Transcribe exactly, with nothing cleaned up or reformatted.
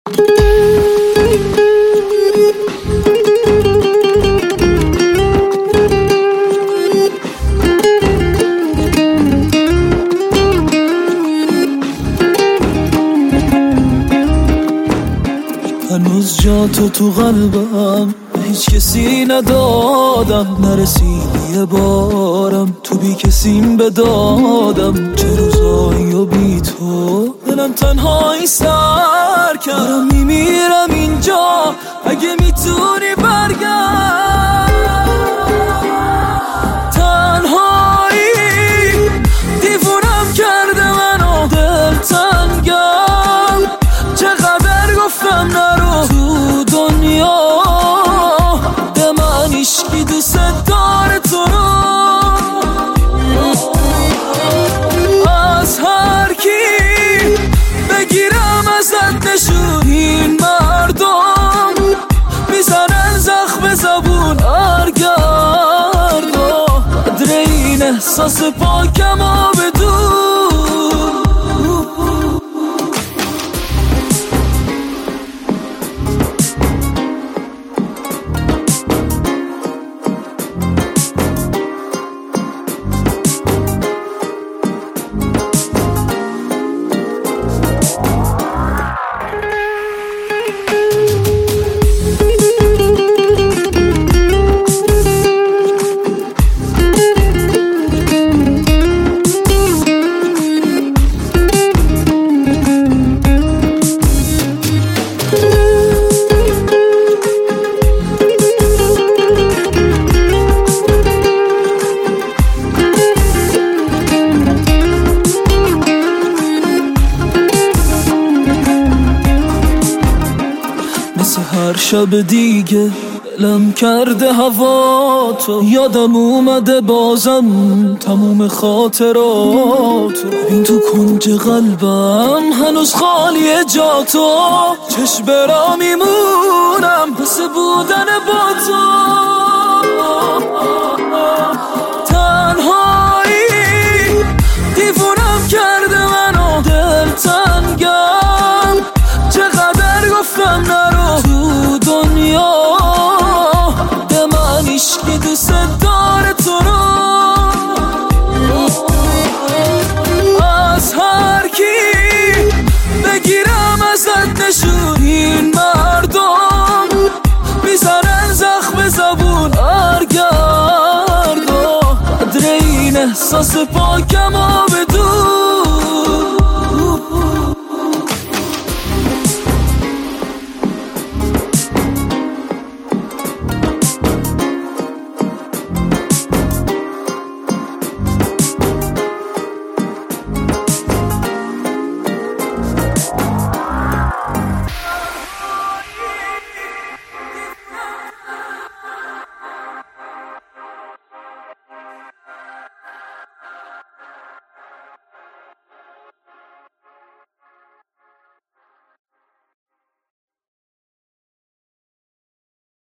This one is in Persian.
هنوز جا تو تو قلبم هیچ کسی ندادم، نرسیدی یه بارم تو بی کسیم بدادم. چه روزایی و بی تو دلم تنهایی سر کردم، میمیرم اینجا اگه میتونی برگرد. تنهایی دیوونم کرده منو، دل تنگم چقدر گفتم نرو تو دنیا، به من عشقی دوست داره تو رو. از هر کی بگیرم ازت نشون، این مردم میزنن زخم زبون ارگرد و قدر این احساس پاکم و بدون. مثل هر شب دیگه دلم کرده هوا تو، یادم اومده بازم تموم خاطرات. این تو کنج قلبم هنوز خالیه جا تو، چشم برا میمونم مثل بودن با تو.